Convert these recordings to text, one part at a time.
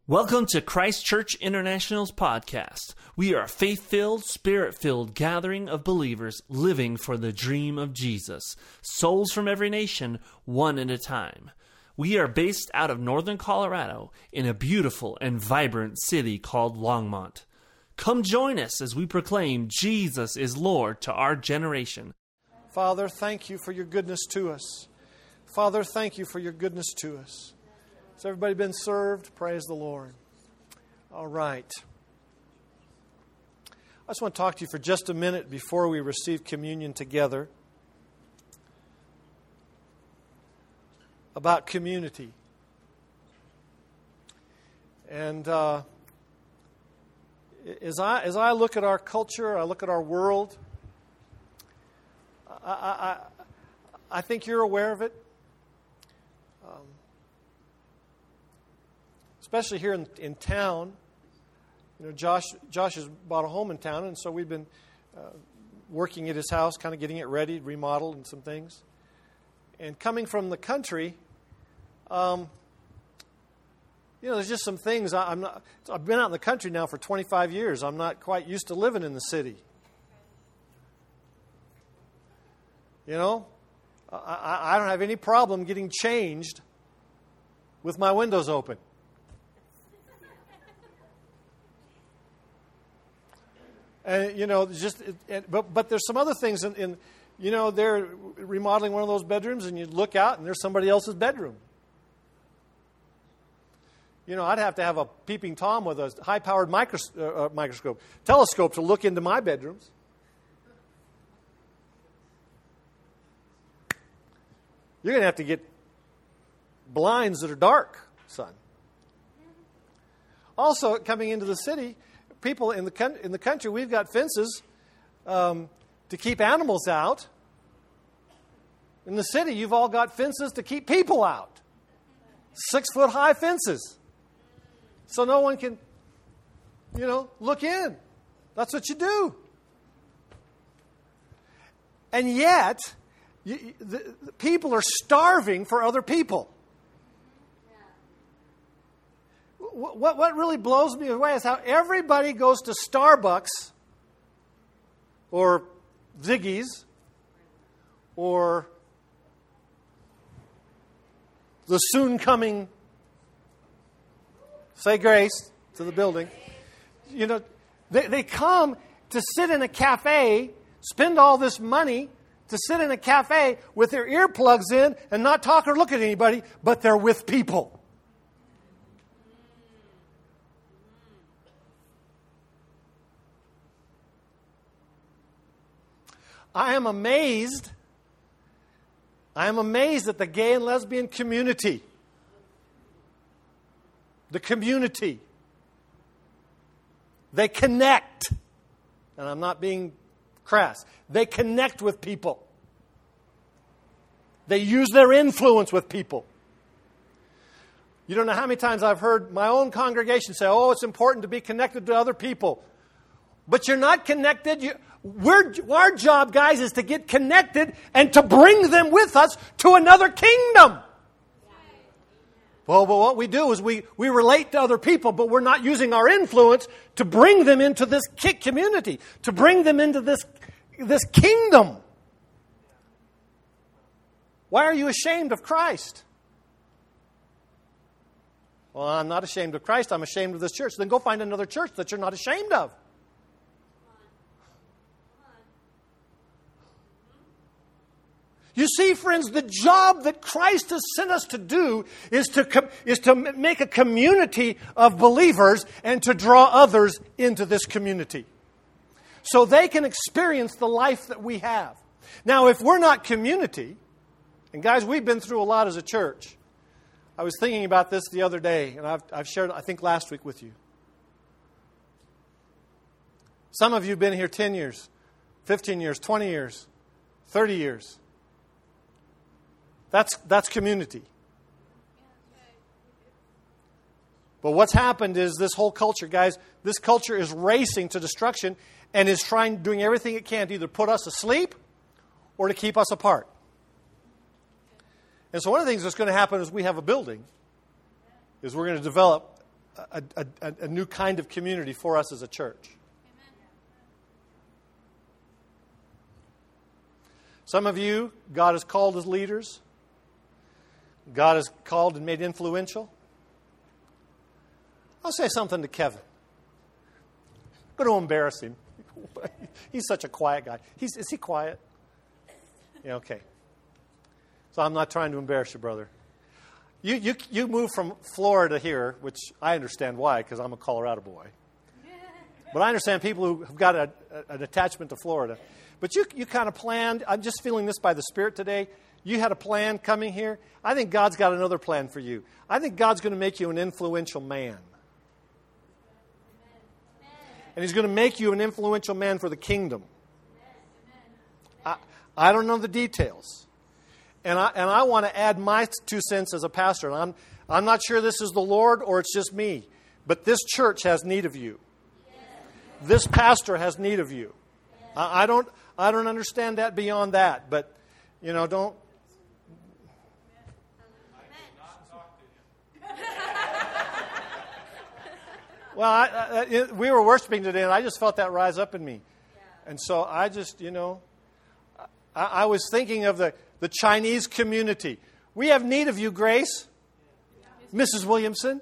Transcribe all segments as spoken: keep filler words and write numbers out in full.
Welcome to Christ Church International's podcast. We are a faith-filled, spirit-filled gathering of believers living for the dream of Jesus. Souls from every nation, one at a time. We are based out of northern Colorado in a beautiful and vibrant city called Longmont. Come join us as we proclaim Jesus is Lord to our generation. Father, thank you for your goodness to us. Father, thank you for your goodness to us. Has everybody been served? Praise the Lord. All right. I just want to talk to you for just a minute before we receive communion together about community. And uh, as I as I look at our culture, I look at our world, I I, I think you're aware of it. Um, Especially here in, in town, you know, Josh Josh has bought a home in town, and so we've been uh, working at his house, kind of getting it ready, remodeled, and some things. And coming from the country, um, you know, there's just some things. I, I'm not. I've been out in the country now for twenty-five years. I'm not quite used to living in the city. You know, I, I, I don't have any problem getting changed with my windows open. And, you know, just it, but but there's some other things in, in, you know, they're remodeling one of those bedrooms, and you look out, and there's somebody else's bedroom. You know, I'd have to have a peeping Tom with a high-powered micros, uh, microscope, telescope to look into my bedrooms. You're going to have to get blinds that are dark, son. Also, coming into the city, people in the in the country, we've got fences um, to keep animals out. In the city, you've all got fences to keep people out. Six-foot-high fences. So no one can, you know, look in. That's what you do. And yet, you, the, the people are starving for other people. What what really blows me away is how everybody goes to Starbucks or Ziggy's or the soon coming Say Grace to the building. You know, they, they come to sit in a cafe, spend all this money to sit in a cafe with their earplugs in and not talk or look at anybody, but they're with people. I am amazed. I am amazed at the gay and lesbian community. The community. They connect. And I'm not being crass. They connect with people. They use their influence with people. You don't know how many times I've heard my own congregation say, oh, it's important to be connected to other people. But you're not connected. You, we're, our job, guys, is to get connected and to bring them with us to another kingdom. Well, but what we do is we, we relate to other people, but we're not using our influence to bring them into this community, to bring them into this, this kingdom. Why are you ashamed of Christ? Well, I'm not ashamed of Christ. I'm ashamed of this church. Then go find another church that you're not ashamed of. You see, friends, the job that Christ has sent us to do is to, is to make a community of believers and to draw others into this community so they can experience the life that we have. Now, if we're not community, and guys, we've been through a lot as a church. I was thinking about this the other day, and I've, I've shared, I think, last week with you. Some of you have been here ten years, fifteen years, twenty years, thirty years. That's that's community. But what's happened is this whole culture, guys, this culture is racing to destruction and is trying, doing everything it can to either put us asleep or to keep us apart. And so one of the things that's going to happen is we have a building, is we're going to develop a, a, a, a new kind of community for us as a church. Some of you, God has called as leaders. God has called and made influential. I'll say something to Kevin. I'm going to embarrass him. He's such a quiet guy. He's, is he quiet? Yeah, okay. So I'm not trying to embarrass you, brother. You, you, you moved from Florida here, which I understand why, because I'm a Colorado boy. But I understand people who have got a, a, an attachment to Florida. But you, you kind of planned, I'm just feeling this by the Spirit today. You had a plan coming here. I think God's got another plan for you. I think God's going to make you an influential man. And He's going to make you an influential man for the kingdom. I, I don't know the details. And I, and I want to add my two cents as a pastor. And I'm, I'm not sure this is the Lord or it's just me. But this church has need of you. This pastor has need of you. I, I don't I don't understand that beyond that. But, you know, don't. Well, I, I, it, we were worshiping today, and I just felt that rise up in me. And so I just, you know, I, I was thinking of the, the Chinese community. We have need of you, Grace. Missus Williamson.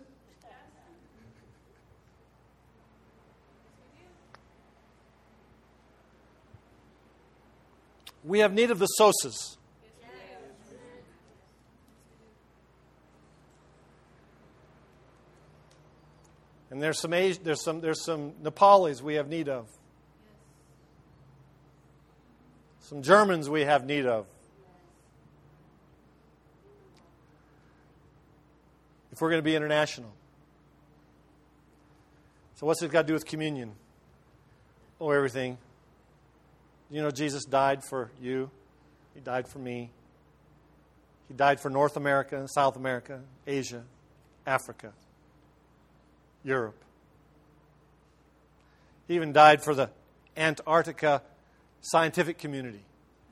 We have need of the Sosas. And there's some Asi- there's some there's some Nepalis we have need of. Some Germans we have need of. If we're going to be international. So what's it got to do with communion? Oh, everything. You know, Jesus died for you. He died for me. He died for North America, South America, Asia, Africa, Europe. He even died for the Antarctica scientific community.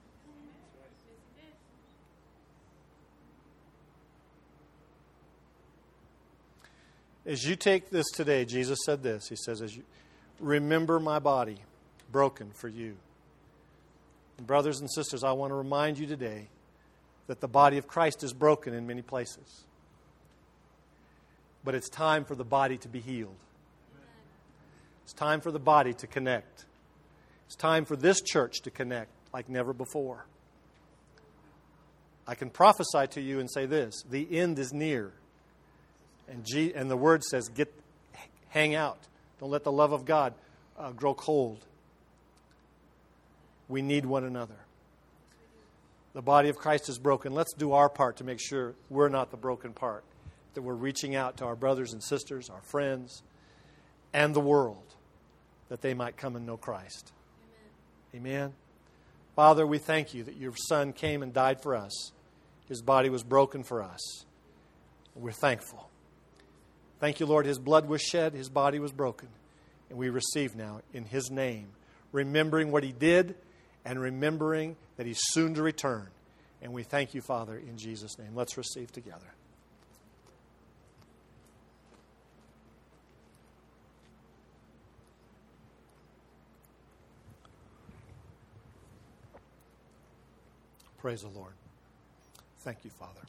As you take this today, Jesus said this. He says, "As you remember my body broken for you." And brothers and sisters, I want to remind you today that the body of Christ is broken in many places. But it's time for the body to be healed. It's time for the body to connect. It's time for this church to connect like never before. I can prophesy to you and say this: the end is near. And, G- and the Word says, "Get, hang out. Don't let the love of God uh, grow cold." We need one another. The body of Christ is broken. Let's do our part to make sure we're not the broken part. That we're reaching out to our brothers and sisters, our friends, and the world, that they might come and know Christ. Amen. Amen. Father, we thank you that your Son came and died for us. His body was broken for us. We're thankful. Thank you, Lord. His blood was shed. His body was broken. And we receive now in His name, remembering what He did and remembering that He's soon to return. And we thank you, Father, in Jesus' name. Let's receive together. Praise the Lord. Thank you, Father.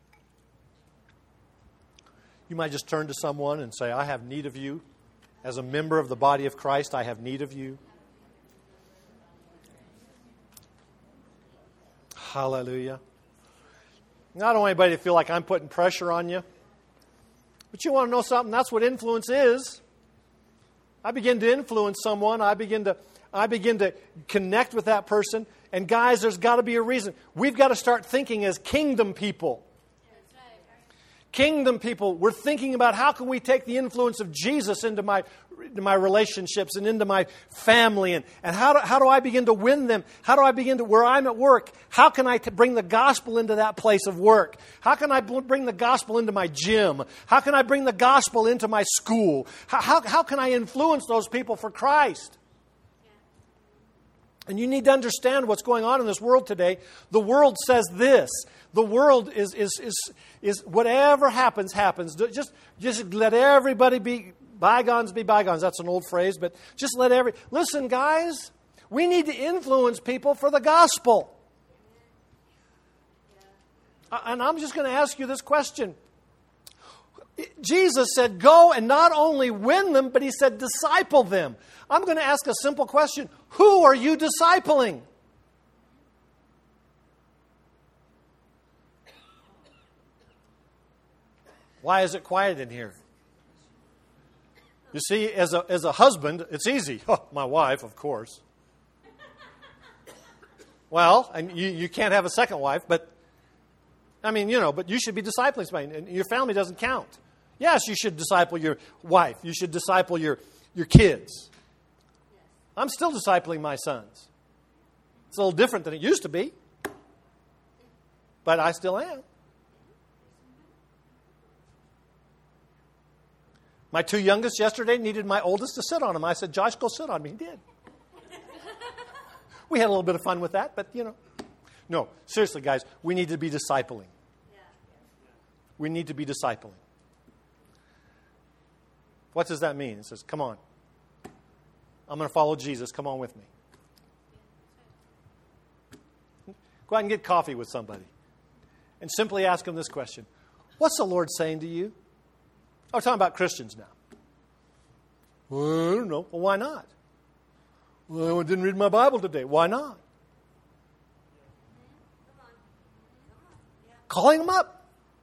You might just turn to someone and say, "I have need of you. As a member of the body of Christ, I have need of you." Hallelujah. I don't want anybody to feel like I'm putting pressure on you. But you want to know something? That's what influence is. I begin to influence someone. I begin to I begin to connect with that person. And guys, there's got to be a reason. We've got to start thinking as kingdom people. Kingdom people, we're thinking about how can we take the influence of Jesus into my, into my relationships and into my family, and, and how, do, how do I begin to win them? How do I begin to, where I'm at work, how can I t- bring the gospel into that place of work? How can I bl- bring the gospel into my gym? How can I bring the gospel into my school? How, how, how can I influence those people for Christ? And you need to understand what's going on in this world today. The world says this. The world is, is, is, is whatever happens, happens. Just, just let everybody be, bygones be bygones. That's an old phrase, but just let every... Listen, guys, we need to influence people for the gospel. And I'm just going to ask you this question. Jesus said, go and not only win them, but He said, disciple them. I'm going to ask a simple question. Who are you discipling? Why is it quiet in here? You see, as a, as a husband, it's easy. Oh, my wife, of course. Well, and you, you can't have a second wife, but, I mean, you know, but you should be discipling somebody, and your family doesn't count. Yes, you should disciple your wife. You should disciple your, your kids. I'm still discipling my sons. It's a little different than it used to be, but I still am. My two youngest yesterday needed my oldest to sit on them. I said, Josh, go sit on me. He did. We had a little bit of fun with that, but, you know. No, seriously, guys, we need to be discipling. We need to be discipling. What does that mean? It says, come on. I'm going to follow Jesus. Come on with me. Go out and get coffee with somebody. And simply ask them this question. What's the Lord saying to you? I'm talking about Christians now. Well, I don't know. Well, why not? Well, I didn't read my Bible today. Why not? Calling them up.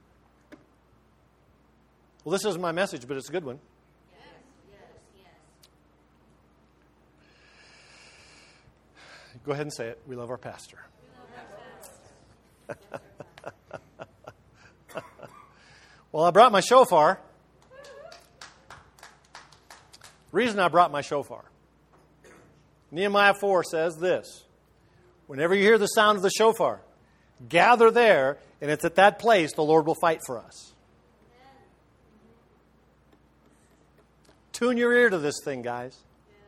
Well, this isn't my message, but it's a good one. Yes, yes, yes. Go ahead and say it. We love our pastor. We love our pastor. Well, I brought my shofar. The reason I brought my shofar. Nehemiah four says this. Whenever you hear the sound of the shofar, gather there, and it's at that place the Lord will fight for us. Tune your ear to this thing, guys.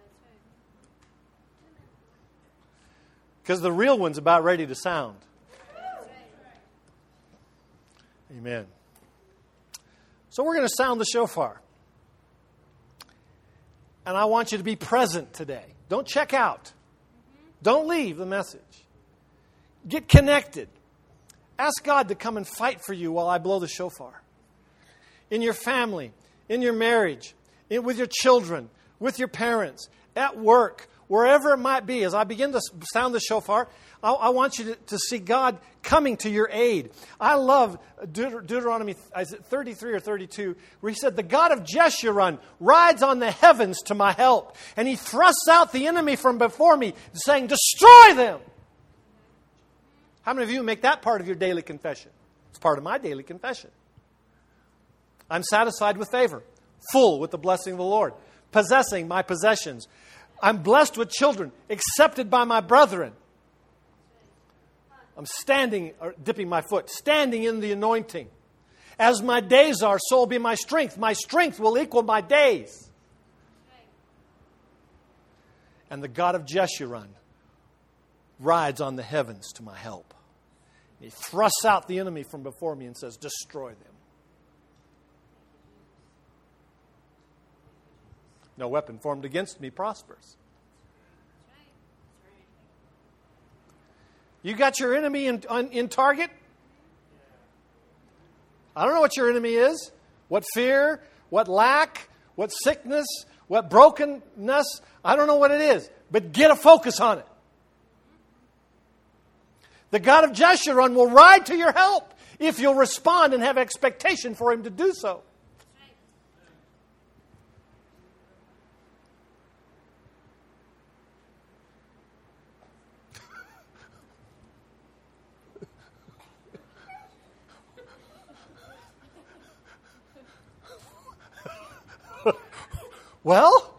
Because the real one's about ready to sound. Amen. So we're going to sound the shofar. And I want you to be present today. Don't check out. Don't leave the message. Get connected. Ask God to come and fight for you while I blow the shofar. In your family, in your marriage, in, with your children, with your parents, at work, wherever it might be. As I begin to sound the shofar, I, I want you to, to see God coming to your aid. I love Deut- Deuteronomy is it thirty-three or thirty-two, where He said, the God of Jeshurun rides on the heavens to my help, and He thrusts out the enemy from before me, saying, destroy them. How many of you make that part of your daily confession? It's part of my daily confession. I'm satisfied with favor, full with the blessing of the Lord, possessing my possessions. I'm blessed with children, accepted by my brethren. I'm standing, or dipping my foot, standing in the anointing. As my days are, so will be my strength. My strength will equal my days. And the God of Jeshurun rides on the heavens to my help. He thrusts out the enemy from before me and says, destroy them. No weapon formed against me prospers. You got your enemy in, in target? I don't know what your enemy is. What fear, what lack, what sickness, what brokenness. I don't know what it is. But get a focus on it. The God of Jeshurun will ride to your help if you'll respond and have expectation for Him to do so. Well,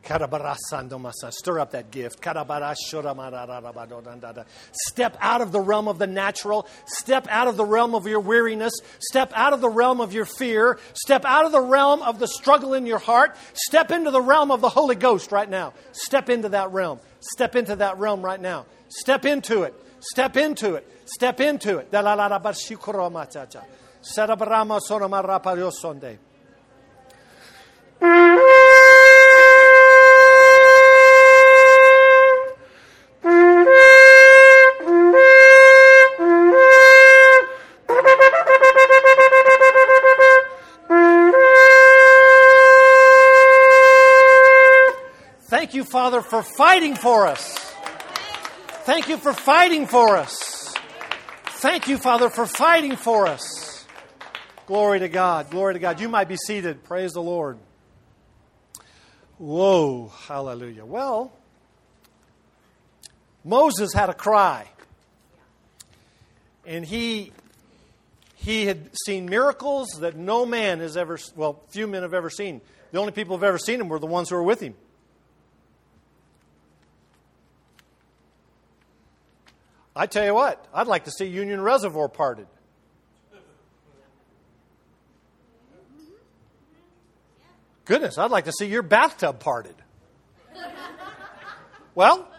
Stir up that gift. Step out of the realm of the natural. Step out of the realm of your weariness. Step out of the realm of your fear. Step out of the realm of the struggle in your heart. Step into the realm of the Holy Ghost right now. Step into that realm. Step into that realm right now. Step into it. Step into it. Step into it. Thank you, Father, for fighting for us. Thank you for fighting for us. Thank you, Father, for fighting for us. Glory to God. Glory to God. You might be seated. Praise the Lord. Whoa. Hallelujah. Well, Moses had a cry. And he, he had seen miracles that no man has ever, well, few men have ever seen. The only people who have ever seen him were the ones who were with him. I tell you what, I'd like to see Union Reservoir parted. Goodness, I'd like to see your bathtub parted. Well,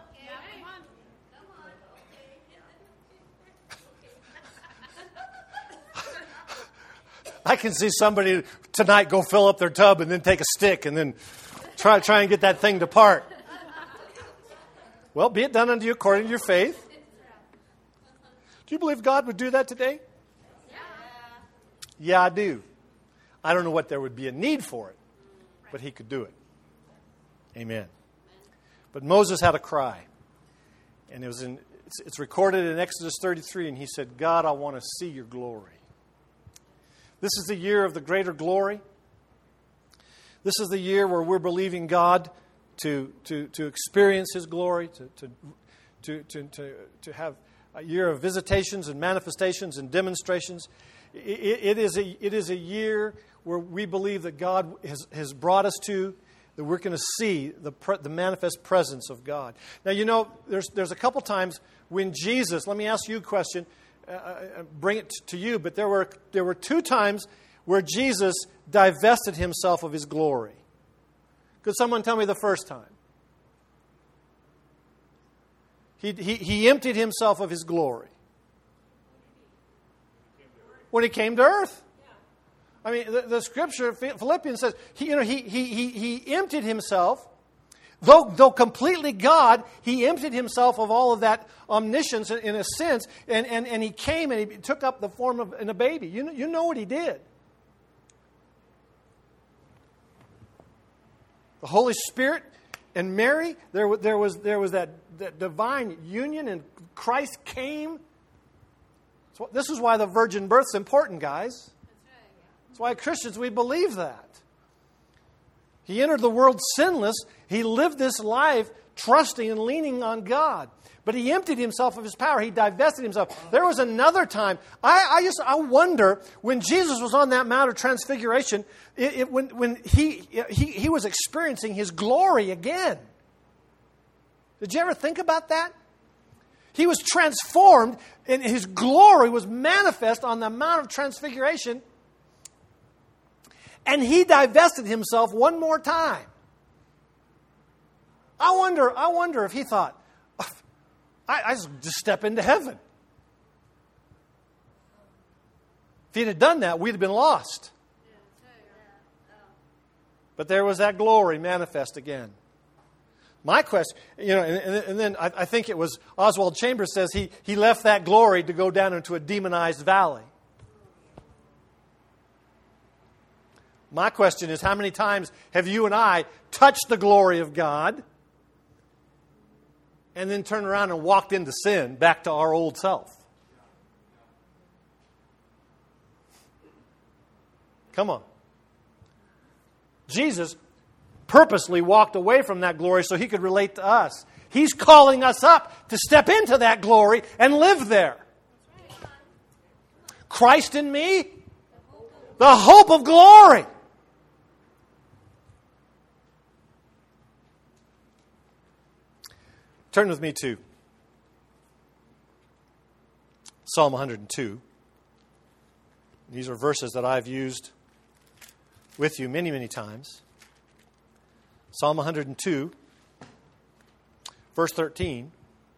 I can see somebody tonight go fill up their tub and then take a stick and then try, try and get that thing to part. Well, be it done unto you according to your faith. Do you believe God would do that today? Yeah. Yeah, I do. I don't know what there would be a need for it, but He could do it. Amen. But Moses had a cry. And it was in it's, it's recorded in Exodus thirty-three, and he said, God, I want to see your glory. This is the year of the greater glory. This is the year where we're believing God to, to, to experience His glory, to, to, to, to, to, to have a year of visitations and manifestations and demonstrations. It, it, is, a, it is a year where we believe that God has, has brought us to, that we're going to see the, the manifest presence of God. Now, you know, there's, there's a couple times when Jesus, let me ask you a question, uh, bring it to you, but there were, there were two times where Jesus divested Himself of His glory. Could someone tell me the first time? He, he, he emptied Himself of His glory. When He came to earth. I mean, the, the scripture, Philippians says, he, you know, he, he, he, he emptied Himself. Though, though completely God, He emptied Himself of all of that omniscience in a sense. And, and, and He came and He took up the form of in a baby. You know, you know what He did. The Holy Spirit and Mary, there, there was, there was that, that divine union, and Christ came. So this is why the virgin birth is important, guys. That's why Christians, we believe that. He entered the world sinless. He lived this life trusting and leaning on God. But He emptied Himself of His power. He divested Himself. There was another time. I, I just I wonder, when Jesus was on that Mount of Transfiguration, it, it, when, when he, he, he was experiencing His glory again. Did you ever think about that? He was transformed, and His glory was manifest on the Mount of Transfiguration. And He divested Himself one more time. I wonder, I wonder if He thought, I, I just, just step into heaven. If He'd have done that, we'd have been lost. But there was that glory manifest again. My question, you know, and, and then I, I think it was Oswald Chambers says he, he left that glory to go down into a demonized valley. My question is, how many times have you and I touched the glory of God and then turned around and walked into sin, back to our old self? Come on. Jesus purposely walked away from that glory so He could relate to us. He's calling us up to step into that glory and live there. Christ in me, the hope of glory. Turn with me to Psalm one hundred two. These are verses that I've used with you many, many times. Psalm one hundred two, verse thirteen.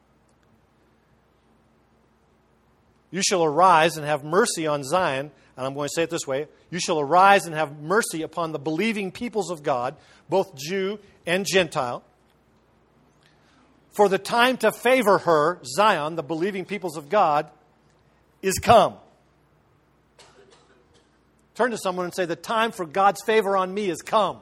You shall arise and have mercy on Zion. And I'm going to say it this way. You shall arise and have mercy upon the believing peoples of God, both Jew and Gentile. For the time to favor her, Zion, the believing peoples of God, is come. Turn to someone and say, the time for God's favor on me is come.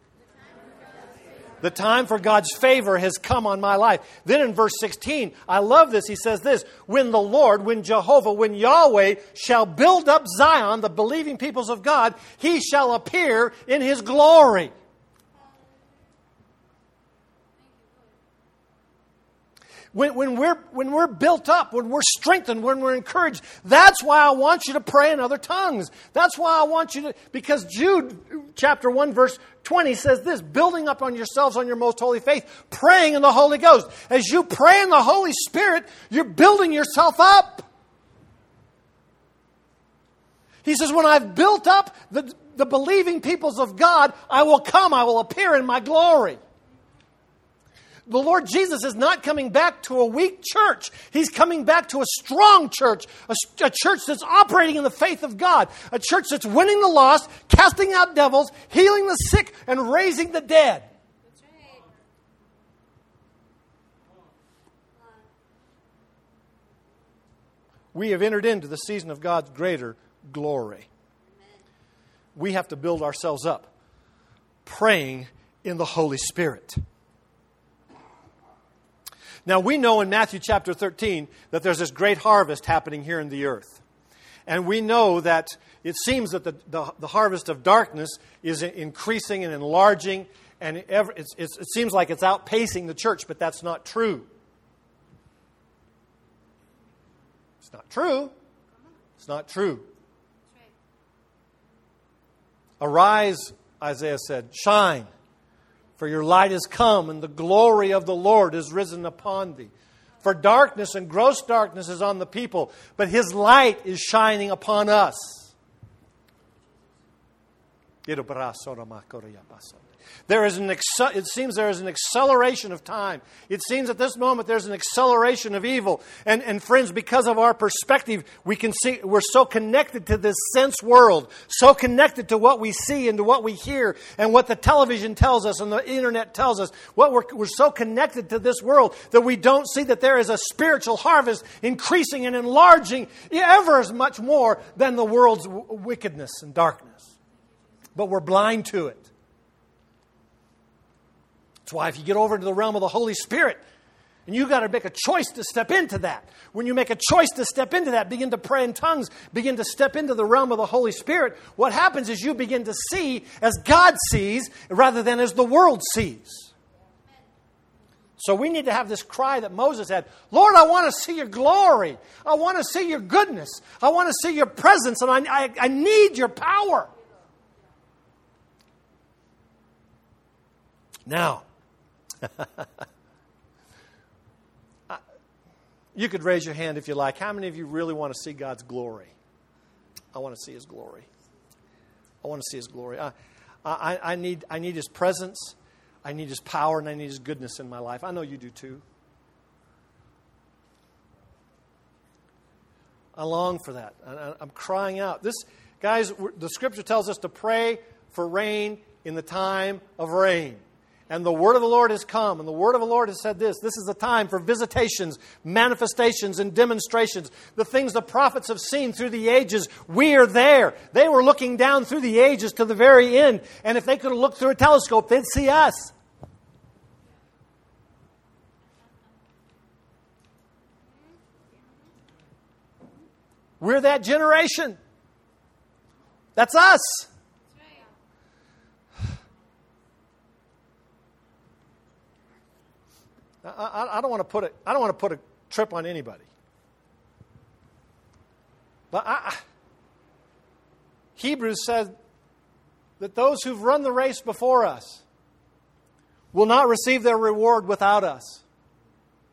The time for God's favor has come on my life. Then in verse sixteen, I love this. He says this, when the Lord, when Jehovah, when Yahweh shall build up Zion, the believing peoples of God, He shall appear in His glory. When, when, we're, when we're built up, when we're strengthened, when we're encouraged, that's why I want you to pray in other tongues. That's why I want you to, because Jude chapter one verse twenty says this, building up on yourselves on your most holy faith, praying in the Holy Ghost. As you pray in the Holy Spirit, you're building yourself up. He says, when I've built up the, the believing peoples of God, I will come, I will appear in my glory. The Lord Jesus is not coming back to a weak church. He's coming back to a strong church, a, a church that's operating in the faith of God, a church that's winning the lost, casting out devils, healing the sick, and raising the dead. That's right. We have entered into the season of God's greater glory. Amen. We have to build ourselves up, praying in the Holy Spirit. Now, we know in Matthew chapter thirteen that there's this great harvest happening here in the earth. And we know that it seems that the, the, the harvest of darkness is increasing and enlarging, and it, ever, it's, it's, it seems like it's outpacing the church, but that's not true. It's not true. It's not true. That's right. Arise, Isaiah said, shine. For your light is come, and the glory of the Lord is risen upon thee. For darkness and gross darkness is on the people, but His light is shining upon us. There is an acce- it seems there is an acceleration of time. It seems at this moment there's an acceleration of evil. And, and friends, because of our perspective, we can see we're so connected to this sense world, so connected to what we see and to what we hear and what the television tells us and the internet tells us. What we're, we're so connected to this world that we don't see that there is a spiritual harvest increasing and enlarging ever as much more than the world's w- wickedness and darkness. But we're blind to it. That's why if you get over into the realm of the Holy Spirit, and you've got to make a choice to step into that. When you make a choice to step into that, begin to pray in tongues, begin to step into the realm of the Holy Spirit, what happens is you begin to see as God sees rather than as the world sees. So we need to have this cry that Moses had, Lord, I want to see your glory. I want to see your goodness. I want to see your presence, and I, I, I need your power. Now, you could raise your hand if you like. How many of you really want to see God's glory? I want to see His glory. I want to see His glory. I, I, I need, I need His presence. I need His power, and I need His goodness in my life. I know you do too. I long for that. I, I'm crying out. This, guys, the Scripture tells us to pray for rain in the time of rain. And the word of the Lord has come, and the word of the Lord has said this. This is the time for visitations, manifestations, and demonstrations. The things the prophets have seen through the ages, we are there. They were looking down through the ages to the very end. And if they could have looked through a telescope, they'd see us. We're that generation. That's us. I, I don't want to put it. I don't want to put a trip on anybody. But I, Hebrews said that those who've run the race before us will not receive their reward without us.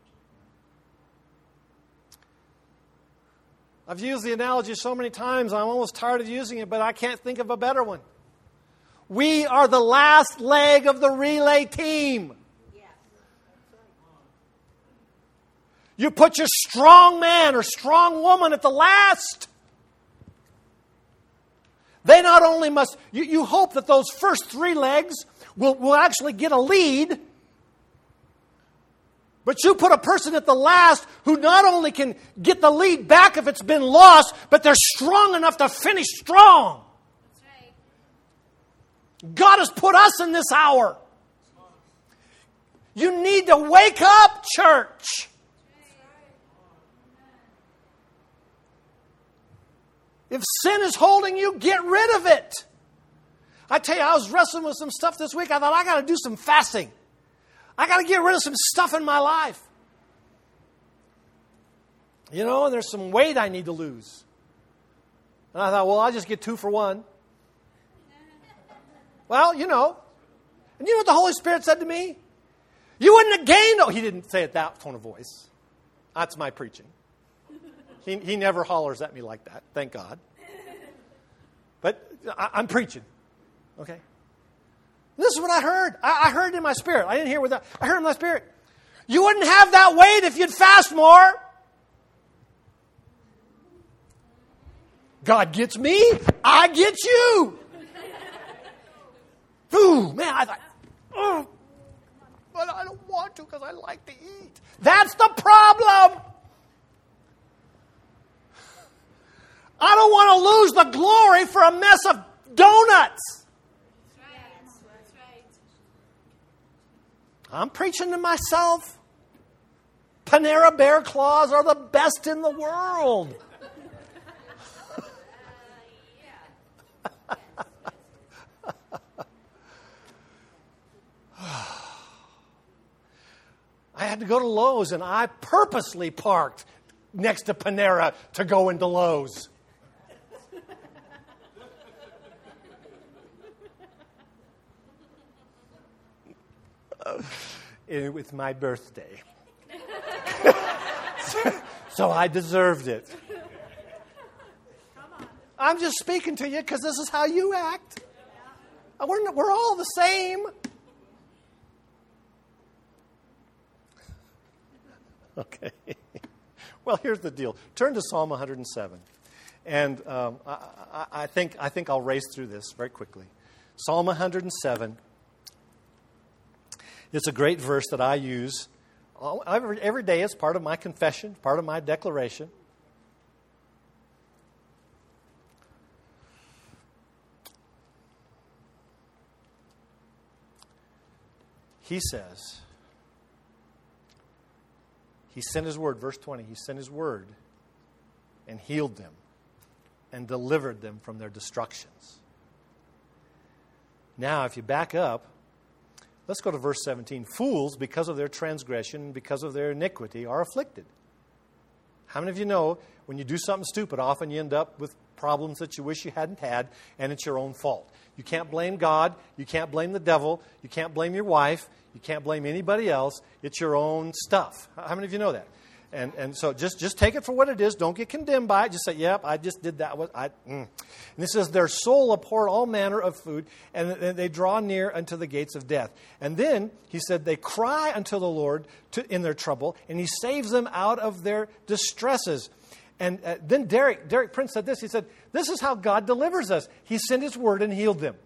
I've used the analogy so many times, I'm almost tired of using it, but I can't think of a better one. We are the last leg of the relay team. You put your strong man or strong woman at the last. They not only must, you, you hope that those first three legs will, will actually get a lead, but you put a person at the last who not only can get the lead back if it's been lost, but they're strong enough to finish strong. That's right. God has put us in this hour. You need to wake up, church. If sin is holding you, get rid of it. I tell you, I was wrestling with some stuff this week. I thought, I got to do some fasting. I got to get rid of some stuff in my life. You know, and there's some weight I need to lose. And I thought, well, I'll just get two for one. Well, you know. And you know what the Holy Spirit said to me? You wouldn't have gained... Oh, he didn't say it that tone of voice. That's my preaching. He, he never hollers at me like that, thank God. But I, I'm preaching, okay? This is what I heard. I, I heard it in my spirit. I didn't hear it with that. I heard it in my spirit. You wouldn't have that weight if you'd fast more. God gets me, I get you. Ooh, man, I thought, oh, but I don't want to because I like to eat. That's the problem. I don't want to lose the glory for a mess of donuts. That's right. That's right. I'm preaching to myself. Panera Bear Claws are the best in the world. I had to go to Lowe's, and I purposely parked next to Panera to go into Lowe's. It was my birthday. so, so I deserved it. I'm just speaking to you because this is how you act. We're, not, we're all the same. Okay. Well, here's the deal. Turn to Psalm one hundred seven. And um, I, I, I, think, I think I'll race through this very quickly. Psalm one hundred seven. It's a great verse that I use every, every day. It's part of my confession, part of my declaration. He says, He sent His word, verse twenty, He sent His word and healed them and delivered them from their destructions. Now, if you back up, let's go to verse seventeen. Fools, because of their transgression, because of their iniquity, are afflicted. How many of you know when you do something stupid, often you end up with problems that you wish you hadn't had, and it's your own fault? You can't blame God. You can't blame the devil. You can't blame your wife. You can't blame anybody else. It's your own stuff. How many of you know that? And and so just, just take it for what it is. Don't get condemned by it. Just say, yep, I just did that. I, mm. And it says, their soul abhorred all manner of food, and they draw near unto the gates of death. And then, he said, they cry unto the Lord to, in their trouble, and He saves them out of their distresses. And uh, then Derek, Derek Prince said this. He said, this is how God delivers us. He sent His word and healed them.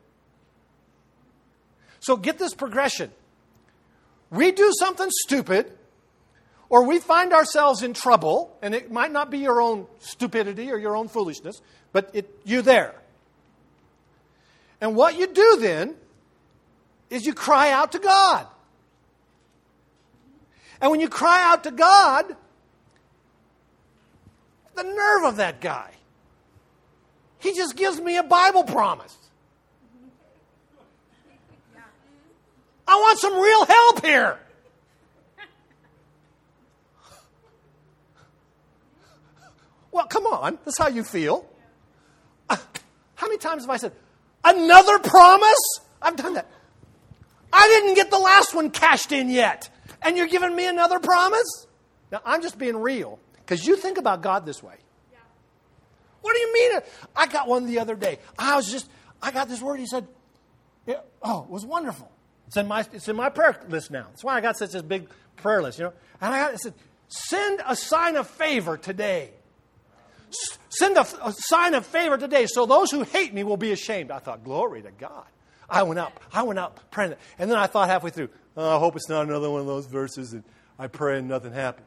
So get this progression. We do something stupid, or we find ourselves in trouble, and it might not be your own stupidity or your own foolishness, but it, you're there. And what you do then is you cry out to God. And when you cry out to God, the nerve of that guy. He just gives me a Bible promise. I want some real help here. Well, come on. That's how you feel. Uh, how many times have I said, another promise? I've done that. I didn't get the last one cashed in yet. And you're giving me another promise? Now, I'm just being real. Because you think about God this way. What do you mean? I got one the other day. I was just, I got this word. He said, yeah, oh, it was wonderful. It's in my, it's in my prayer list now. That's why I got such a big prayer list, you know. And I got, it said, send a sign of favor today. S- send a, a sign of favor today so those who hate me will be ashamed. I thought, glory to God. I went up. I went up praying. And then I thought halfway through, oh, I hope it's not another one of those verses that I pray and nothing happens.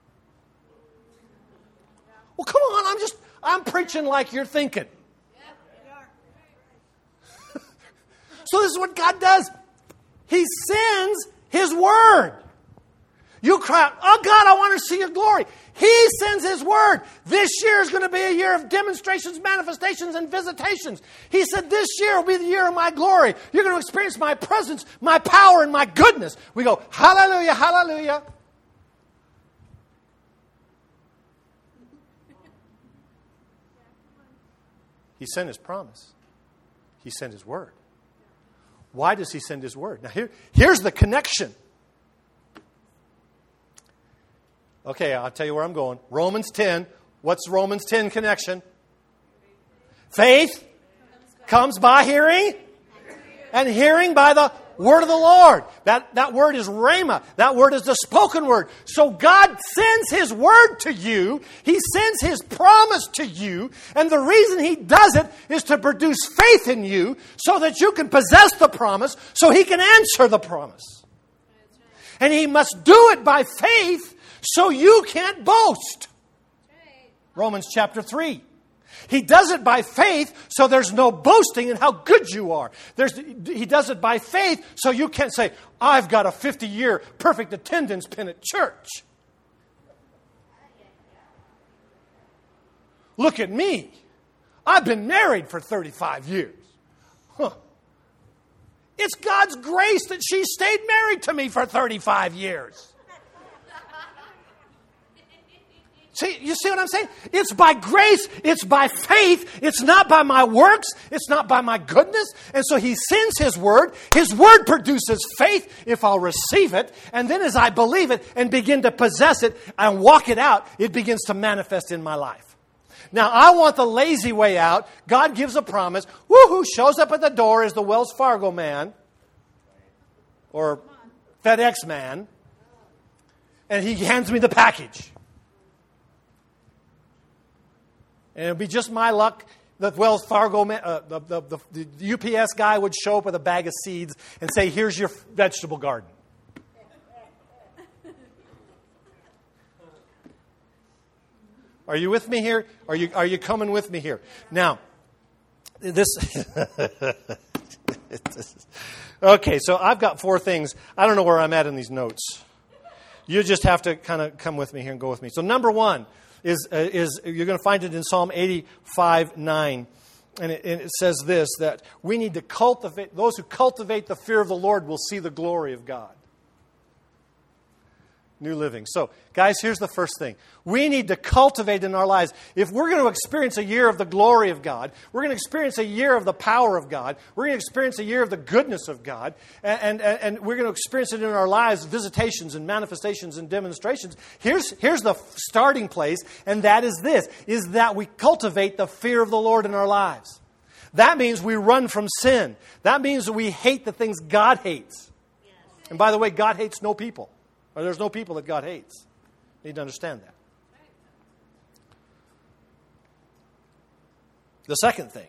Well, come on. I'm just, I'm preaching like you're thinking. So this is what God does. He sends His Word. You cry out, oh God, I want to see your glory. He sends His Word. This year is going to be a year of demonstrations, manifestations, and visitations. He said this year will be the year of my glory. You're going to experience my presence, my power, and my goodness. We go, hallelujah, hallelujah. He sent His promise. He sent His Word. Why does He send His Word? Now here, here's the connection. Okay, I'll tell you where I'm going. Romans ten. What's Romans ten connection? Faith comes by hearing, and hearing by the word of the Lord. That, that word is rhema. That word is the spoken word. So God sends His word to you. He sends His promise to you. And the reason He does it is to produce faith in you so that you can possess the promise, so He can answer the promise. And He must do it by faith so you can't boast. Romans chapter three. He does it by faith, so there's no boasting in how good you are. There's, he does it by faith, so you can't say, I've got a fifty-year perfect attendance pin at church. Look at me. I've been married for thirty-five years. Huh. It's God's grace that she stayed married to me for thirty-five years. See, you see what I'm saying? It's by grace. It's by faith. It's not by my works. It's not by my goodness. And so He sends His Word. His Word produces faith if I'll receive it. And then as I believe it and begin to possess it and walk it out, it begins to manifest in my life. Now, I want the lazy way out. God gives a promise. Woo-hoo, shows up at the door as the Wells Fargo man or FedEx man. And he hands me the package. And it'll be just my luck that Wells Fargo, uh, the, the, the, the U P S guy would show up with a bag of seeds and say, here's your vegetable garden. Are you with me here? Are you, are you coming with me here? Now, this... okay, so I've got four things. I don't know where I'm at in these notes. You just have to kind of come with me here and go with me. So number one, Is, uh, is you're going to find it in Psalm eighty-five nine. And it, and it says this, that we need to cultivate, those who cultivate the fear of the Lord will see the glory of God. New Living. So, guys, here's the first thing. We need to cultivate in our lives. If we're going to experience a year of the glory of God, we're going to experience a year of the power of God, we're going to experience a year of the goodness of God, and, and, and we're going to experience it in our lives, visitations and manifestations and demonstrations. Here's, here's the starting place, and that is this, is that we cultivate the fear of the Lord in our lives. That means we run from sin. That means that we hate the things God hates. And by the way, God hates no people. Or there's no people that God hates. You need to understand that. The second thing.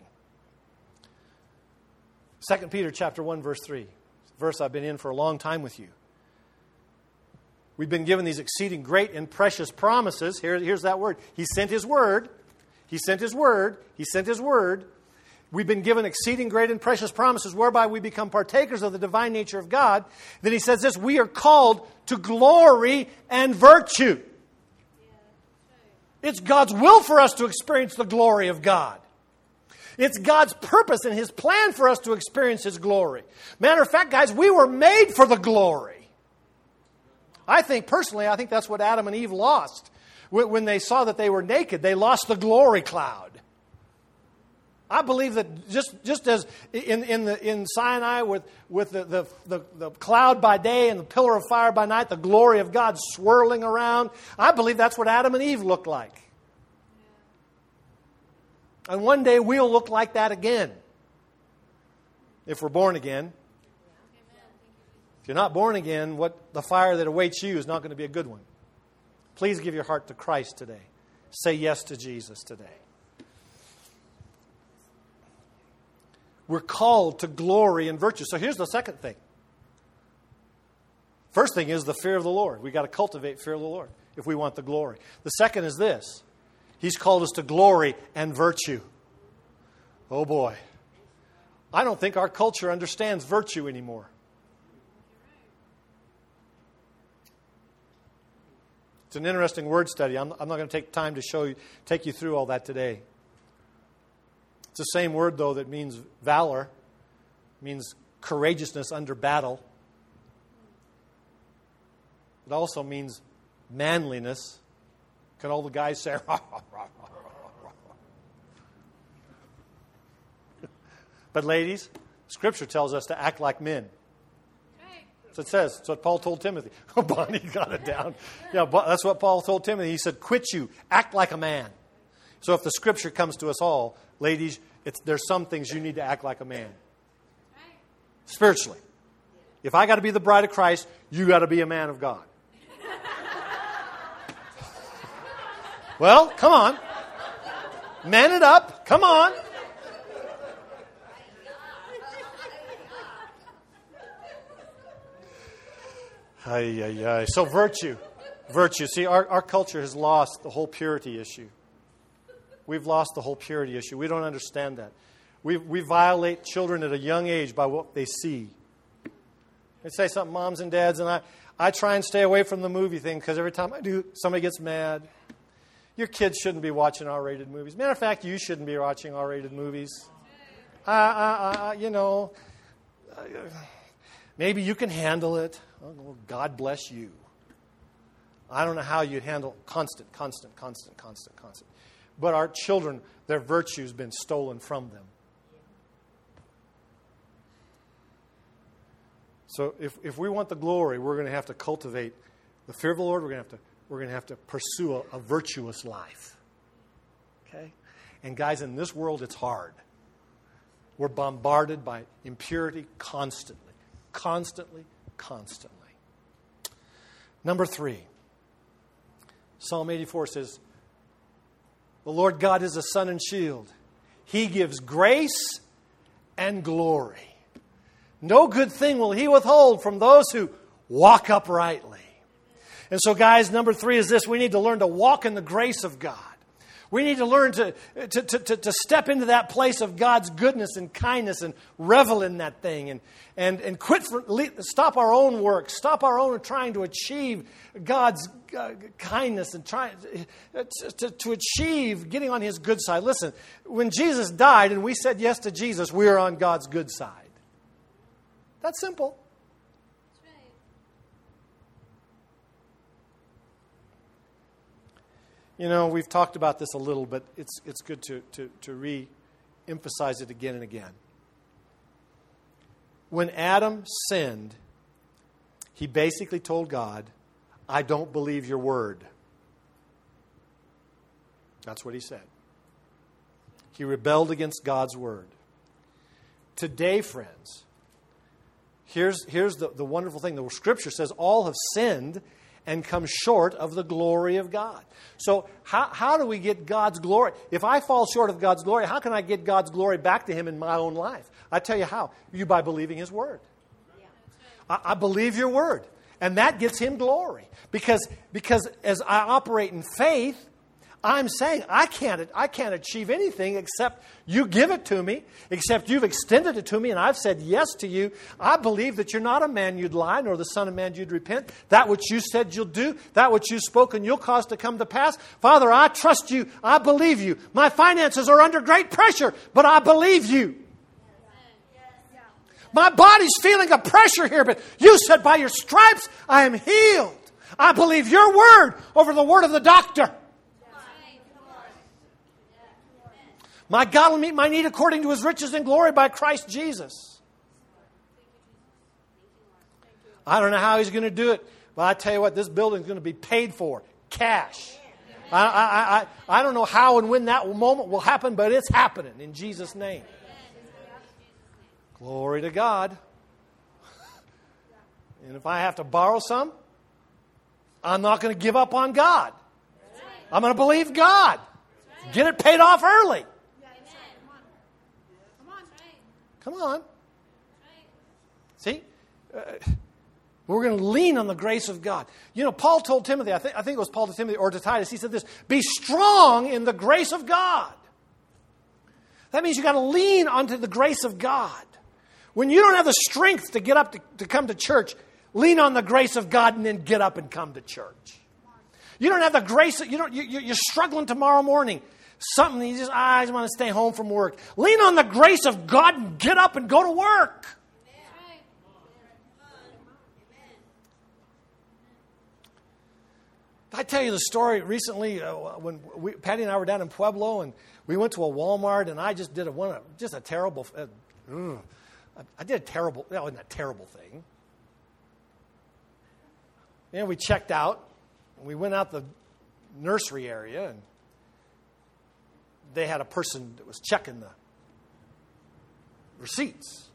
Second Peter chapter one, verse three. Verse I've been in for a long time with you. We've been given these exceeding great and precious promises. Here, here's that word. He sent His Word. He sent His Word. He sent His Word. We've been given exceeding great and precious promises whereby we become partakers of the divine nature of God. Then he says this, we are called to glory and virtue. It's God's will for us to experience the glory of God. It's God's purpose and His plan for us to experience His glory. Matter of fact, guys, we were made for the glory. I think, personally, I think that's what Adam and Eve lost. When they saw that they were naked, they lost the glory cloud. I believe that just, just as in, in, the, in Sinai with, with the, the, the, the cloud by day and the pillar of fire by night, the glory of God swirling around, I believe that's what Adam and Eve looked like. And one day we'll look like that again. If we're born again. If you're not born again, what the fire that awaits you is not going to be a good one. Please give your heart to Christ today. Say yes to Jesus today. We're called to glory and virtue. So here's the second thing. First thing is the fear of the Lord. We've got to cultivate fear of the Lord if we want the glory. The second is this. He's called us to glory and virtue. Oh boy. I don't think our culture understands virtue anymore. It's an interesting word study. I'm, I'm not going to take time to show you, take you through all that today. It's the same word, though, that means valor, means courageousness under battle. It also means manliness. Can all the guys say, rah, rah, rah, rah, rah. But ladies, Scripture tells us to act like men. So it says. That's what Paul told Timothy. Oh, Bonnie got it down. Yeah, that's what Paul told Timothy. He said, quit you. Act like a man. So if the Scripture comes to us all, ladies, it's, there's some things you need to act like a man. Spiritually. If I got to be the bride of Christ, you got to be a man of God. Well, come on. Man it up. Come on. Ay, ay, ay. So virtue. Virtue. See, our, our culture has lost the whole purity issue. We've lost the whole purity issue. We don't understand that. We we violate children at a young age by what they see. They say something, moms and dads, and I, I try and stay away from the movie thing because every time I do, somebody gets mad. Your kids shouldn't be watching R-rated movies. Matter of fact, you shouldn't be watching R-rated movies. Uh, uh, uh, you know, uh, maybe you can handle it. Oh, God bless you. I don't know how you'd handle constant, constant, constant, constant, constant. But our children, their virtue's been stolen from them. So if, if we want the glory, we're going to have to cultivate the fear of the Lord. We're going to have to we're going to have to pursue a, a virtuous life. Okay? And guys, in this world, it's hard. We're bombarded by impurity constantly, constantly, constantly. Number three, Psalm eighty-four says, the Lord God is a sun and shield. He gives grace and glory. No good thing will He withhold from those who walk uprightly. And so, guys, number three is this. We need to learn to walk in the grace of God. We need to learn to, to, to, to step into that place of God's goodness and kindness and revel in that thing and, and, and quit for, stop our own work, stop our own trying to achieve God's uh, kindness and try to, to achieve getting on His good side. Listen, when Jesus died and we said yes to Jesus, we are on God's good side. That's simple. That's right. You know, we've talked about this a little, but it's it's good to, to, to re-emphasize it again and again. When Adam sinned, he basically told God, I don't believe your word. That's what he said. He rebelled against God's word. Today, friends, here's, here's the, the wonderful thing. The Scripture says all have sinned and come short of the glory of God. So how, how do we get God's glory? If I fall short of God's glory, how can I get God's glory back to Him in my own life? I tell you how. You by believing His word. Yeah. I, I believe your word. And that gets Him glory. Because, because as I operate in faith, I'm saying I can't, I can't achieve anything except you give it to me, except you've extended it to me, and I've said yes to you. I believe that you're not a man you'd lie, nor the son of man you'd repent. That which you said you'll do, that which you've spoken you'll cause to come to pass. Father, I trust you. I believe you. My finances are under great pressure, but I believe you. My body's feeling a pressure here, but you said by your stripes I am healed. I believe your word over the word of the doctor. My God will meet my need according to His riches and glory by Christ Jesus. I don't know how He's going to do it, but I tell you what, this building is going to be paid for. Cash. I, I, I, I don't know how and when that moment will happen, but it's happening in Jesus' name. Glory to God. And if I have to borrow some, I'm not going to give up on God. I'm going to believe God. Get it paid off early. Come on. See? Uh, we're going to lean on the grace of God. You know, Paul told Timothy, I think, I think it was Paul to Timothy or to Titus, he said this, be strong in the grace of God. That means you've got to lean onto the grace of God. When you don't have the strength to get up to, to come to church, lean on the grace of God and then get up and come to church. You don't have the grace, you don't, you, you're struggling tomorrow morning. Something, you just, ah, I just want to stay home from work. Lean on the grace of God and get up and go to work. I tell you the story recently uh, when we, Patty and I were down in Pueblo and we went to a Walmart and I just did a one just a terrible. Uh, ugh, I did a terrible. That wasn't a terrible thing. And we checked out. And we went out the nursery area and they had a person that was checking the receipts.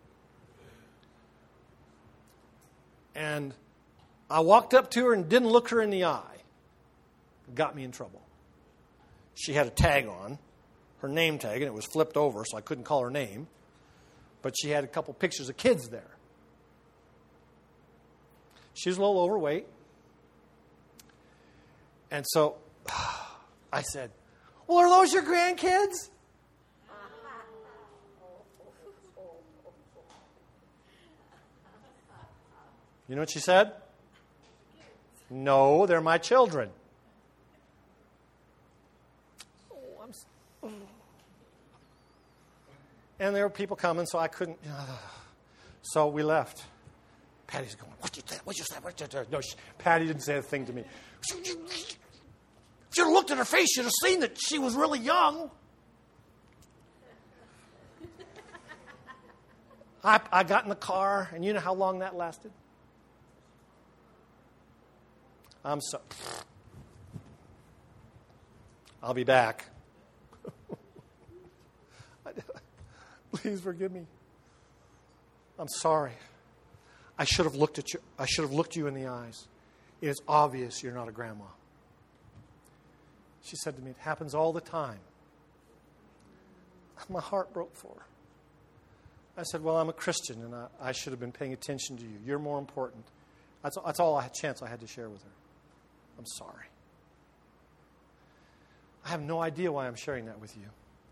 And I walked up to her and didn't look her in the eye. It got me in trouble. She had a tag on, her name tag, and it was flipped over, so I couldn't call her name. But she had a couple pictures of kids there. She was a little overweight. And so I said, well, are those your grandkids? You know what she said? No, they're my children. Oh, I'm so, oh. And there were people coming, so I couldn't. Uh, so we left. Patty's going, what you think? What you say? What you say? No, she, Patty didn't say a thing to me. She, she, if you'd have looked at her face, you'd have seen that she was really young. I, I got in the car, and you know how long that lasted? I'm so. I'll be back. Please forgive me. I'm sorry. I should have looked at you. I should have looked you in the eyes. It is obvious you're not a grandma. She said to me, it happens all the time. My heart broke for her. I said, well, I'm a Christian, and I, I should have been paying attention to you. You're more important. That's, that's all I had chance I had to share with her. I'm sorry. I have no idea why I'm sharing that with you.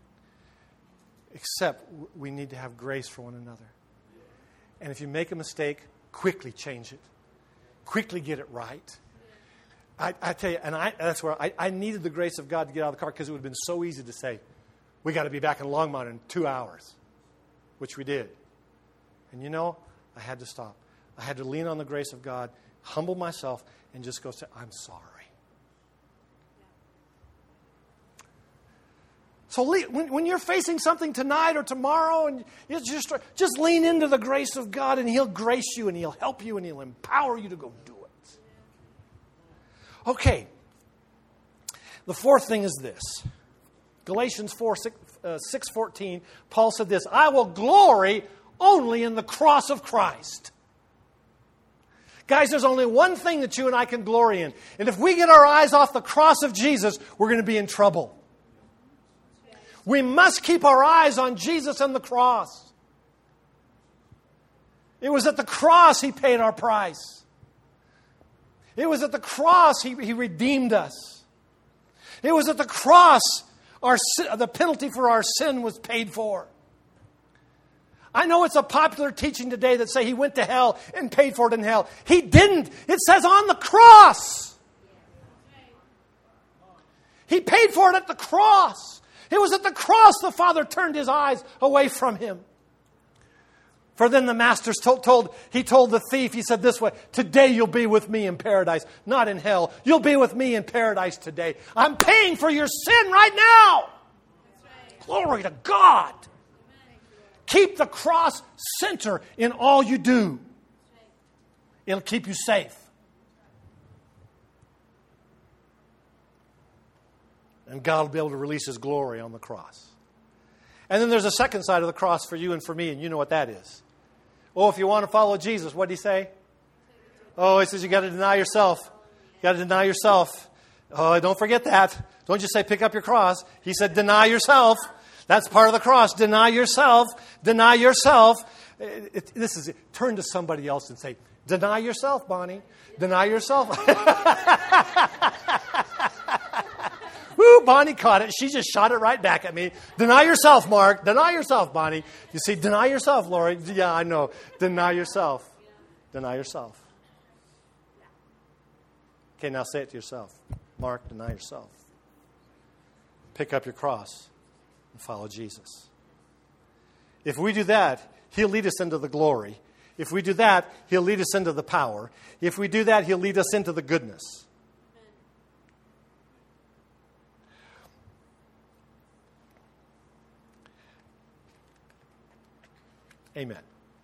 Except we need to have grace for one another. And if you make a mistake, quickly change it. Quickly get it right. I, I tell you, and I, that's where I, I needed the grace of God to get out of the car because it would have been so easy to say, we got to be back in Longmont in two hours, which we did. And you know, I had to stop. I had to lean on the grace of God, humble myself, and just go say, I'm sorry. So when, when you're facing something tonight or tomorrow, and you just, just lean into the grace of God, and He'll grace you, and He'll help you, and He'll empower you to go do it. Okay. The fourth thing is this. Galatians four, six fourteen, Paul said this, I will glory only in the cross of Christ. Guys, there's only one thing that you and I can glory in. And if we get our eyes off the cross of Jesus, we're going to be in trouble. We must keep our eyes on Jesus and the cross. It was at the cross He paid our price. It was at the cross He, he redeemed us. It was at the cross our the penalty for our sin was paid for. I know it's a popular teaching today that say He went to hell and paid for it in hell. He didn't. It says on the cross. He paid for it at the cross. It was at the cross the Father turned His eyes away from Him. For then the Master told, told, He told the thief, He said this way, today you'll be with me in paradise, not in hell. You'll be with me in paradise today. I'm paying for your sin right now. Right. Glory to God. Keep the cross center in all you do. It'll keep you safe. And God will be able to release His glory on the cross. And then there's a second side of the cross for you and for me, and you know what that is. Oh, if you want to follow Jesus, what did He say? Oh, He says you got to deny yourself. You got to deny yourself. Oh, don't forget that. Don't just say pick up your cross. He said deny yourself. That's part of the cross. Deny yourself. Deny yourself. It, it, this is it. Turn to somebody else and say, deny yourself, Bonnie. Deny yourself. Woo, Bonnie caught it. She just shot it right back at me. Deny yourself, Mark. Deny yourself, Bonnie. You see, deny yourself, Lori. Yeah, I know. Deny yourself. Deny yourself. Okay, now say it to yourself. Mark, deny yourself. Pick up your cross and follow Jesus. If we do that, He'll lead us into the glory. If we do that, He'll lead us into the power. If we do that, He'll lead us into the goodness. Amen.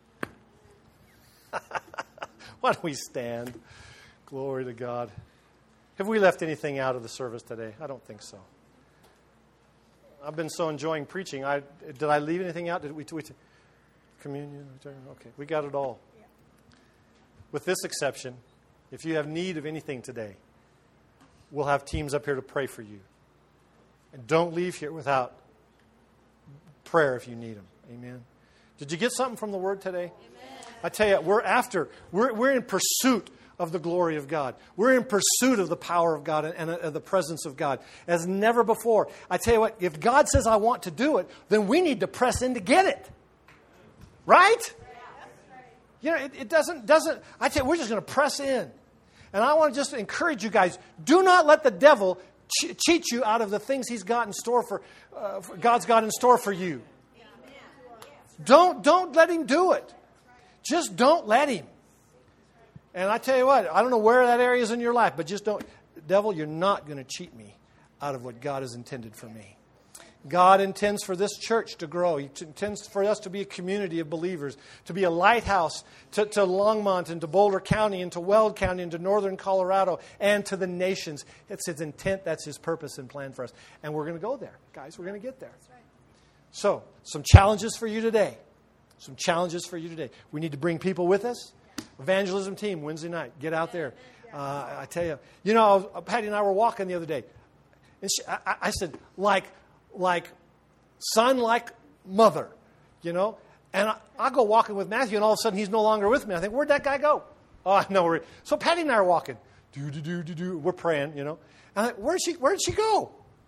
Why don't we stand? Glory to God. Have we left anything out of the service today? I don't think so. I've been so enjoying preaching. I, did I leave anything out? Did we, we communion? Okay, we got it all. With this exception, if you have need of anything today, we'll have teams up here to pray for you. And don't leave here without prayer if you need them. Amen. Did you get something from the Word today? Amen. I tell you, we're after, we're, we're in pursuit of the glory of God. We're in pursuit of the power of God and, and uh, the presence of God as never before. I tell you what, if God says I want to do it, then we need to press in to get it. Right? You know, it, it doesn't, doesn't, I tell you, we're just going to press in. And I want to just encourage you guys, do not let the devil che- cheat you out of the things he's got in store for, uh, for, God's got in store for you. Don't, don't let him do it. Just don't let him. And I tell you what, I don't know where that area is in your life, but just don't. Devil, you're not going to cheat me out of what God has intended for me. God intends for this church to grow. He intends for us to be a community of believers, to be a lighthouse to, to Longmont and to Boulder County and to Weld County and to northern Colorado and to the nations. It's His intent. That's His purpose and plan for us. And we're going to go there, guys. We're going to get there. So, some challenges for you today. Some challenges for you today. We need to bring people with us. Evangelism team, Wednesday night. Get out there. Uh, I tell you. You know, I was, Patty and I were walking the other day. And she, I, I said, like, like son, like mother. You know? And I, I go walking with Matthew, and all of a sudden he's no longer with me. I think, where'd that guy go? Oh, I know where he... So Patty and I are walking. Do, do, do, do, do. We're praying, you know. And I'm like, where'd she, where'd she go?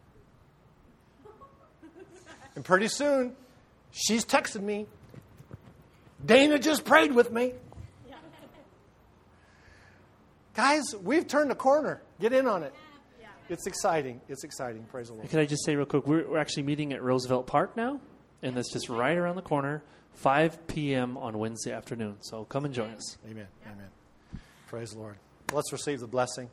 And pretty soon, she's texted me. Dana just prayed with me. Guys, we've turned a corner. Get in on it. It's exciting. It's exciting. Praise the Lord. Can I just say real quick, we're, we're actually meeting at Roosevelt Park now, and that's just right around the corner, five p.m. on Wednesday afternoon. So come and join us. Amen. Amen. Praise the Lord. Let's receive the blessing.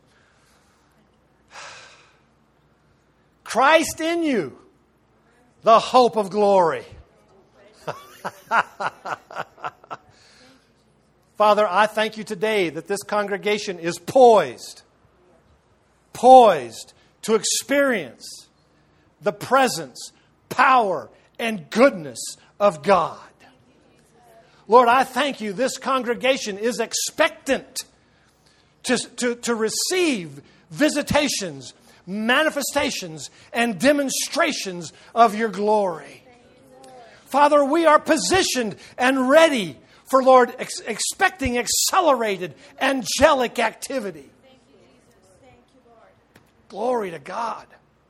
Christ in you, the hope of glory. Father, I thank you today that this congregation is poised, poised to experience the presence, power, and goodness of God. Lord, I thank you this congregation is expectant to, to, to receive visitations, manifestations, and demonstrations of your glory. Father, we are positioned and ready for, Lord, ex- expecting accelerated angelic activity. Thank you, Jesus. Thank you, Lord. Glory to God.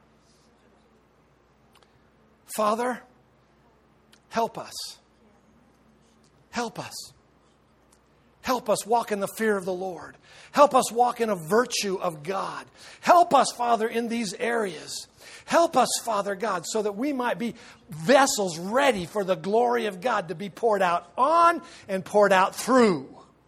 Father, help us. Help us. Help us walk in the fear of the Lord. Help us walk in a virtue of God. Help us, Father, in these areas. Help us, Father God, so that we might be vessels ready for the glory of God to be poured out on and poured out through.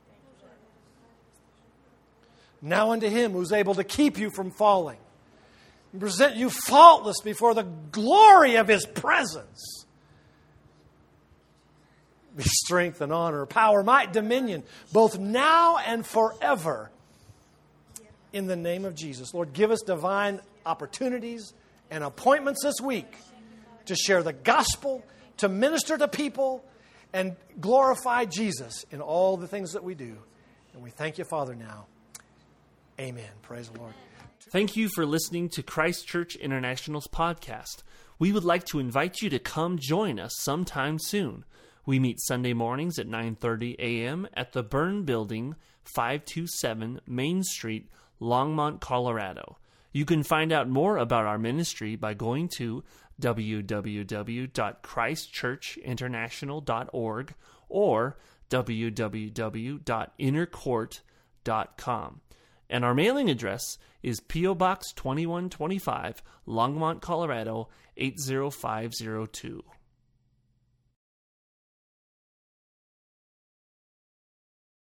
Now unto Him who's able to keep you from falling and present you faultless before the glory of His presence. Be strength and honor, power, might, dominion, both now and forever. In the name of Jesus. Lord, give us divine opportunities and appointments this week to share the gospel, to minister to people, and glorify Jesus in all the things that we do. And we thank you, Father, now. Amen. Praise the Lord. Thank you for listening to Christ Church International's podcast. We would like to invite you to come join us sometime soon. We meet Sunday mornings at nine thirty a.m. at the Byrne Building, five two seven Main Street, Longmont, Colorado. You can find out more about our ministry by going to w w w dot christ church international dot org or w w w dot inner court dot com. And our mailing address is P O Box twenty-one twenty-five, Longmont, Colorado eight zero five zero two.